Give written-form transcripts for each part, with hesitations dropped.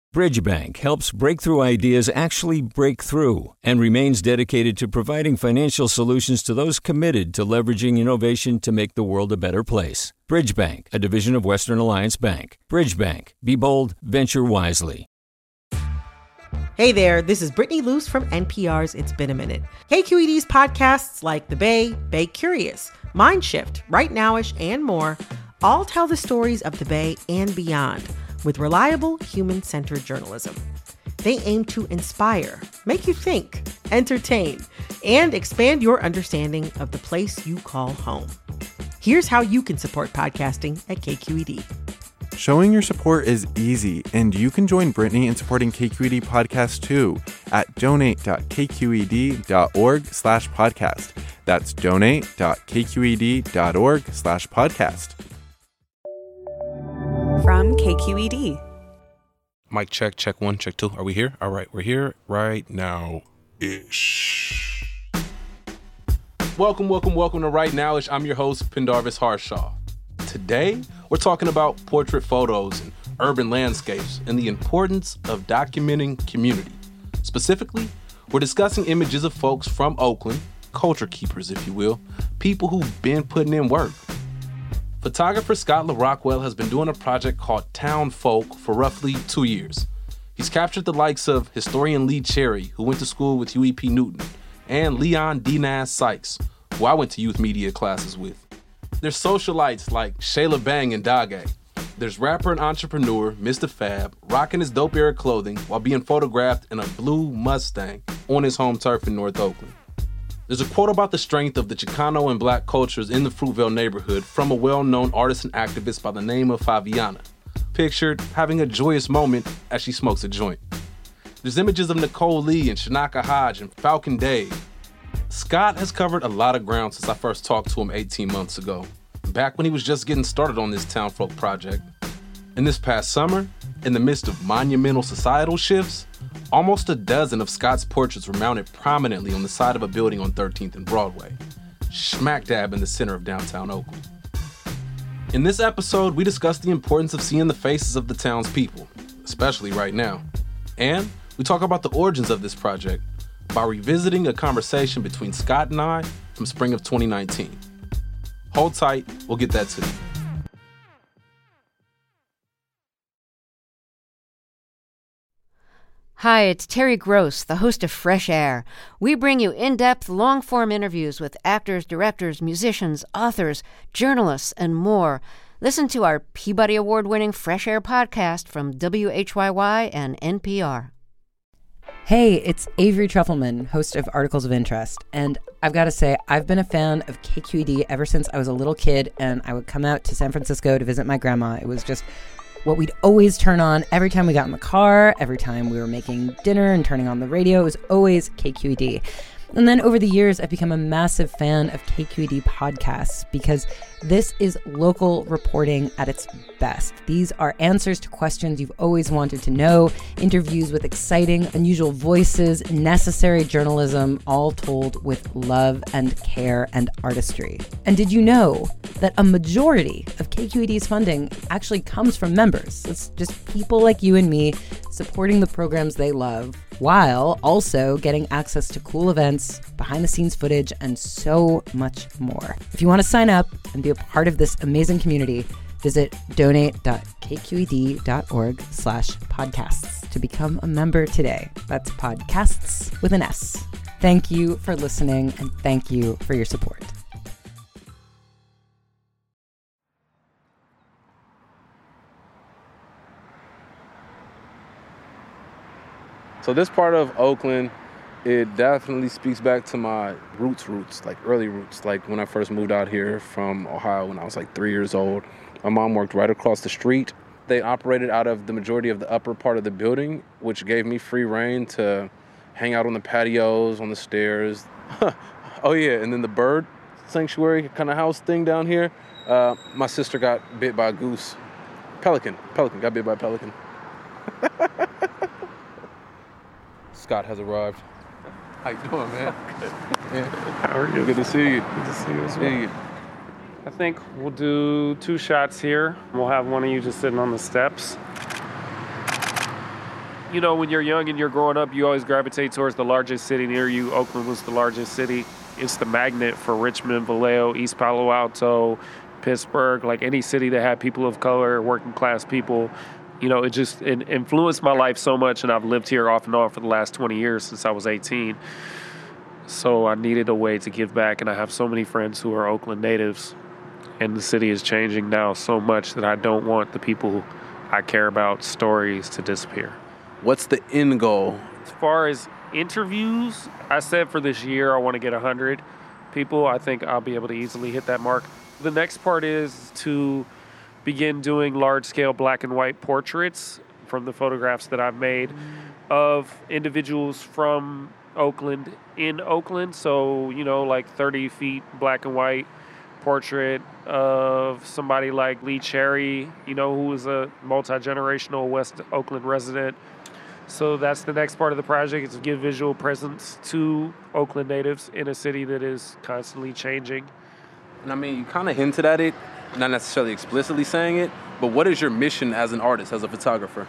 Bridgebank helps breakthrough ideas actually break through and remains dedicated to providing financial solutions to those committed to leveraging innovation to make the world a better place. Bridgebank, a division of Western Alliance Bank. Bridgebank. Be bold, venture wisely. Hey there, this is Brittany Luce from NPR's It's Been a Minute. KQED's podcasts like The Bay, Bay Curious, Mindshift, Right Nowish, and more all tell the stories of the Bay and beyond with reliable, human-centered journalism. They aim to inspire, make you think, entertain, and expand your understanding of the place you call home. Here's how you can support podcasting at KQED. Showing your support is easy, and you can join Brittany in supporting KQED Podcast too at donate.kqed.org/podcast. That's donate.kqed.org/podcast. From KQED. Mic check, check 1, check 2. Are we here? All right, we're here right now-ish. Welcome to Right Now-ish. I'm your host, Pendarvis Harshaw. Today, we're talking about portrait photos and urban landscapes and the importance of documenting community. Specifically, we're discussing images of folks from Oakland, culture keepers, if you will, people who've been putting in work. Photographer Scott LaRockwell has been doing a project called Town Folk for roughly 2 years. He's captured the likes of historian Lee Cherry, who went to school with Huey P. Newton, and Leon D. Nass Sykes, who I went to youth media classes with. There's socialites like Shayla Bang and Dage. There's rapper and entrepreneur Mr. Fab rocking his dope era clothing while being photographed in a blue Mustang on his home turf in North Oakland. There's a quote about the strength of the Chicano and Black cultures in the Fruitvale neighborhood from a well-known artist and activist by the name of Faviana, pictured having a joyous moment as she smokes a joint. There's images of Nicole Lee and Shanaka Hodge and Falcon Dave. Scott has covered a lot of ground since I first talked to him 18 months ago, back when he was just getting started on this Town Folk project. And this past summer, in the midst of monumental societal shifts, almost a dozen of Scott's portraits were mounted prominently on the side of a building on 13th and Broadway, smack dab in the center of downtown Oakland. In this episode, we discuss the importance of seeing the faces of the town's people, especially right now. And we talk about the origins of this project by revisiting a conversation between Scott and I from spring of 2019. Hold tight, we'll get that to you. Hi, it's Terry Gross, the host of Fresh Air. We bring you in-depth, long-form interviews with actors, directors, musicians, authors, journalists, and more. Listen to our Peabody Award-winning Fresh Air podcast from WHYY and NPR. Hey, it's Avery Trufelman, host of Articles of Interest, and I've got to say, I've been a fan of KQED ever since I was a little kid, and I would come out to San Francisco to visit my grandma. It was just what we'd always turn on every time we got in the car, every time we were making dinner and turning on the radio. It was always KQED. And then over the years, I've become a massive fan of KQED podcasts because this is local reporting at its best. These are answers to questions you've always wanted to know, interviews with exciting, unusual voices, necessary journalism, all told with love and care and artistry. And did you know that a majority of KQED's funding actually comes from members? It's just people like you and me supporting the programs they love, while also getting access to cool events, behind-the-scenes footage, and so much more. If you want to sign up and be a part of this amazing community, visit donate.kqed.org/podcasts to become a member today. That's podcasts with an S. Thank you for listening, and thank you for your support. So this part of Oakland, it definitely speaks back to my roots, like early roots, like when I first moved out here from Ohio when I was like 3 years old. My mom worked right across the street. They operated out of the majority of the upper part of the building, which gave me free reign to hang out on the patios, on the stairs. Oh yeah, and then the bird sanctuary kind of house thing down here. My sister got bit by a goose. Pelican, got bit by a pelican. Scott has arrived. How you doing, man? Good. Yeah. How are you? Good to see you. Good to see you as well. I think we'll do 2 shots here. We'll have one of you just sitting on the steps. You know, when you're young and you're growing up, you always gravitate towards the largest city near you. Oakland was the largest city. It's the magnet for Richmond, Vallejo, East Palo Alto, Pittsburgh, like any city that had people of color, working class people. You know, it influenced my life so much, and I've lived here off and on for the last 20 years since I was 18. So I needed a way to give back, and I have so many friends who are Oakland natives, and the city is changing now so much that I don't want the people I care about stories to disappear. What's the end goal? As far as interviews, I said for this year I want to get 100 people. I think I'll be able to easily hit that mark. The next part is to begin doing large-scale black and white portraits from the photographs that I've made of individuals from Oakland in Oakland. So, you know, like 30 feet black and white portrait of somebody like Lee Cherry, you know, who was a multi-generational West Oakland resident. So that's the next part of the project, is to give visual presence to Oakland natives in a city that is constantly changing. And I mean, you kind of hinted at it, not necessarily explicitly saying it, but what is your mission as an artist, as a photographer?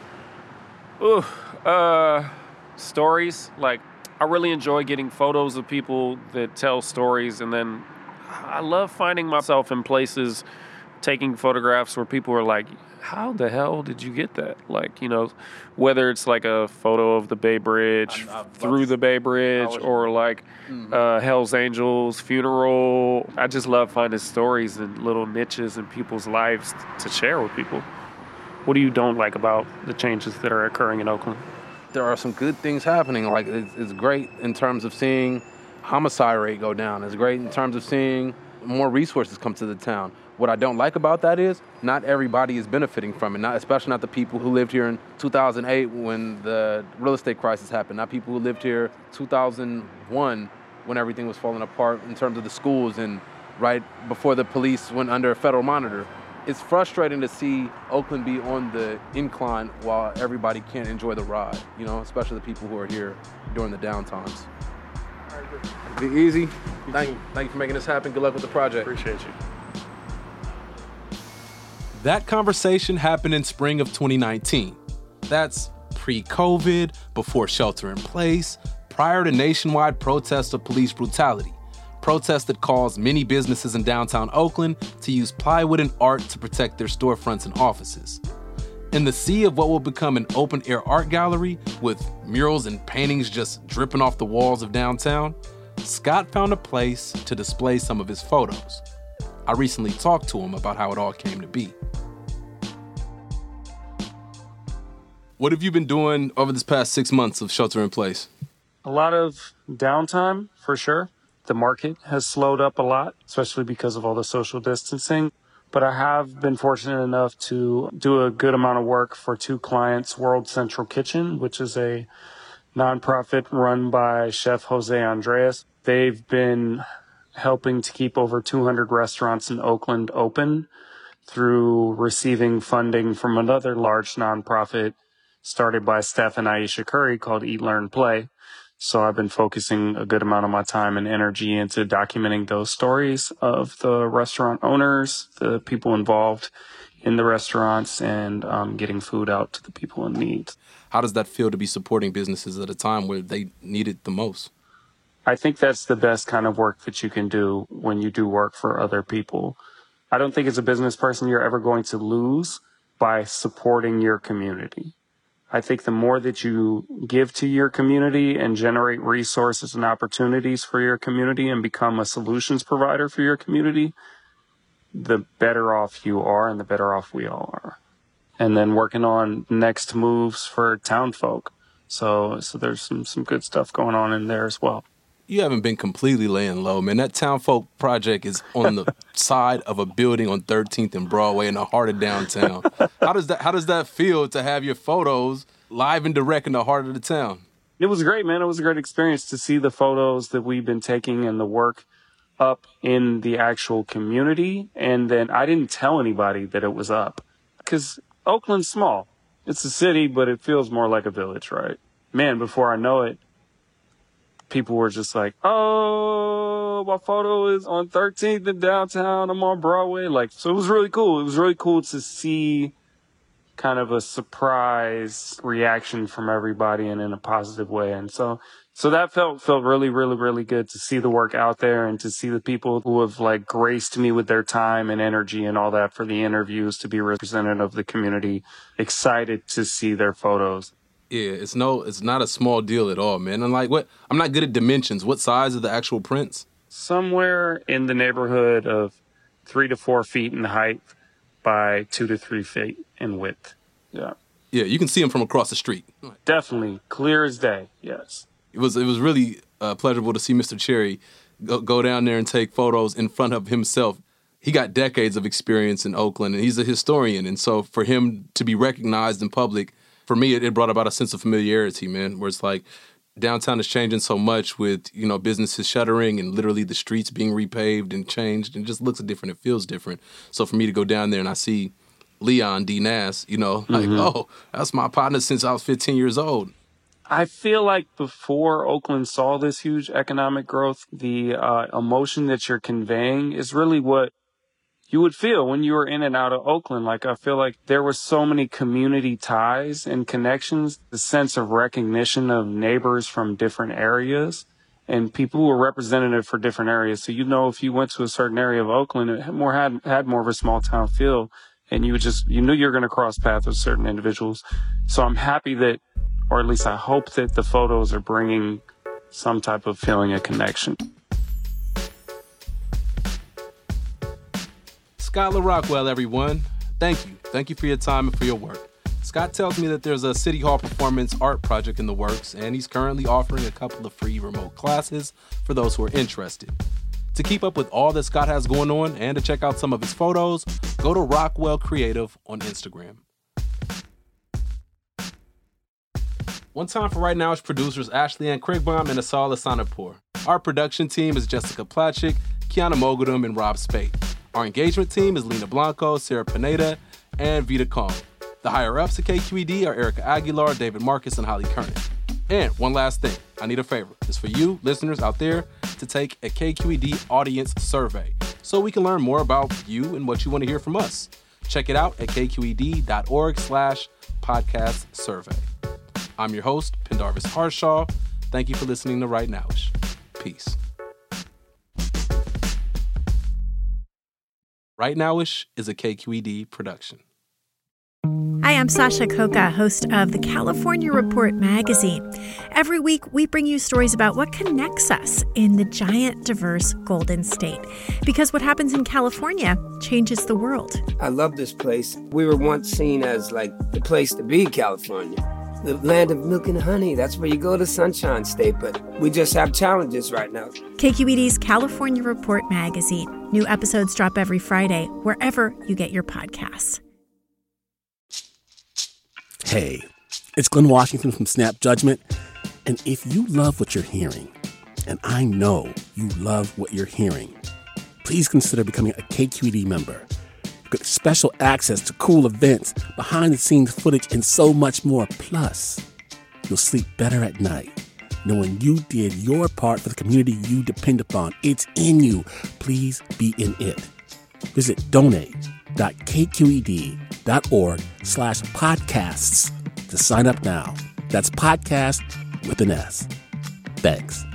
Stories. Like, I really enjoy getting photos of people that tell stories, and then I love finding myself in places taking photographs where people are like, how the hell did you get that? Like, you know, whether it's like a photo of the Bay Bridge, through the Bay Bridge, or like Hell's Angels funeral. I just love finding stories and little niches in people's lives to share with people. What do you don't like about the changes that are occurring in Oakland? There are some good things happening. Like, it's great in terms of seeing homicide rate go down. It's great in terms of seeing more resources come to the town. What I don't like about that is not everybody is benefiting from it, especially not the people who lived here in 2008 when the real estate crisis happened, not people who lived here 2001 when everything was falling apart in terms of the schools and right before the police went under a federal monitor. It's frustrating to see Oakland be on the incline while everybody can't enjoy the ride, you know, especially the people who are here during the downtimes. Be easy. Thank you for making this happen. Good luck with the project. Appreciate you. That conversation happened in spring of 2019. That's pre-COVID, before shelter in place, prior to nationwide protests of police brutality. Protests that caused many businesses in downtown Oakland to use plywood and art to protect their storefronts and offices. In the sea of what will become an open-air art gallery with murals and paintings just dripping off the walls of downtown, Scott found a place to display some of his photos. I recently talked to him about how it all came to be. What have you been doing over this past 6 months of shelter in place? A lot of downtime, for sure. The market has slowed up a lot, especially because of all the social distancing. But I have been fortunate enough to do a good amount of work for 2 clients, World Central Kitchen, which is a nonprofit run by Chef Jose Andres. They've been helping to keep over 200 restaurants in Oakland open through receiving funding from another large nonprofit started by Steph and Aisha Curry called Eat, Learn, Play. So I've been focusing a good amount of my time and energy into documenting those stories of the restaurant owners, the people involved in the restaurants, and getting food out to the people in need. How does that feel to be supporting businesses at a time where they need it the most? I think that's the best kind of work that you can do when you do work for other people. I don't think as a business person you're ever going to lose by supporting your community. I think the more that you give to your community and generate resources and opportunities for your community and become a solutions provider for your community, the better off you are and the better off we all are. And then working on next moves for town folk. So there's some good stuff going on in there as well. You haven't been completely laying low, man. That Town Folk project is on the side of a building on 13th and Broadway in the heart of downtown. How does that feel to have your photos live and direct in the heart of the town? It was great, man. It was a great experience to see the photos that we've been taking and the work up in the actual community. And then I didn't tell anybody that it was up because Oakland's small. It's a city, but it feels more like a village, right? Man, before I know it, people were just like, oh, my photo is on 13th in downtown. I'm on Broadway. So it was really cool. It was really cool to see kind of a surprise reaction from everybody and in a positive way. And so that felt really, really, really good to see the work out there and to see the people who have like graced me with their time and energy and all that for the interviews, to be representative of the community, excited to see their photos. Yeah, it's not a small deal at all, man. And like, I'm not good at dimensions. What size are the actual prints? Somewhere in the neighborhood of 3 to 4 feet in height by 2 to 3 feet in width. Yeah. Yeah, you can see them from across the street. Definitely. Clear as day. Yes. It was really pleasurable to see Mr. Cherry go down there and take photos in front of himself. He got decades of experience in Oakland, and he's a historian. And so for him to be recognized in public, for me, it brought about a sense of familiarity, man, where it's like downtown is changing so much with, businesses shuttering and literally the streets being repaved and changed, and it just looks different. It feels different. So for me to go down there and I see Leon D. Nass, oh, that's my partner since I was 15 years old. I feel like before Oakland saw this huge economic growth, the emotion that you're conveying is really what you would feel when you were in and out of Oakland. Like, I feel like there were so many community ties and connections, the sense of recognition of neighbors from different areas and people who were representative for different areas. So, if you went to a certain area of Oakland, it had more of a small town feel, and you knew you were going to cross paths with certain individuals. So I'm happy that, or at least I hope that the photos are bringing some type of feeling of connection. Skylar Rockwell, everyone. Thank you. Thank you for your time and for your work. Scott tells me that there's a City Hall performance art project in the works, and he's currently offering a couple of free remote classes for those who are interested. To keep up with all that Scott has going on and to check out some of his photos, go to Rockwell Creative on Instagram. One time for Right Now is producers Ashley Ann Krigbaum and Asal Asanapur. Our production team is Jessica Platchik, Kiana Mogadum, and Rob Spate. Our engagement team is Lena Blanco, Sarah Pineda, and Vita Kong. The higher-ups at KQED are Erica Aguilar, David Marcus, and Holly Kernan. And one last thing, I need a favor. It's for you, listeners out there, to take a KQED audience survey so we can learn more about you and what you want to hear from us. Check it out at kqed.org/podcast survey. I'm your host, Pendarvis Harshaw. Thank you for listening to Right Nowish. Peace. Right Nowish is a KQED production. Hi, I'm Sasha Coca, host of the California Report magazine. Every week, we bring you stories about what connects us in the giant, diverse Golden State. Because what happens in California changes the world. I love this place. We were once seen as like the place to be, California. The land of milk and honey. That's where you go to Sunshine State, but we just have challenges right now. KQED's California Report magazine. New episodes drop every Friday, wherever you get your podcasts. Hey, it's Glenn Washington from Snap Judgment. And if you love what you're hearing, and I know you love what you're hearing, please consider becoming a KQED member. You get special access to cool events, behind-the-scenes footage, and so much more. Plus, you'll sleep better at night knowing you did your part for the community you depend upon. It's in you. Please be in it. Visit donate.kqed.org/podcasts to sign up now. That's podcast with an S. Thanks.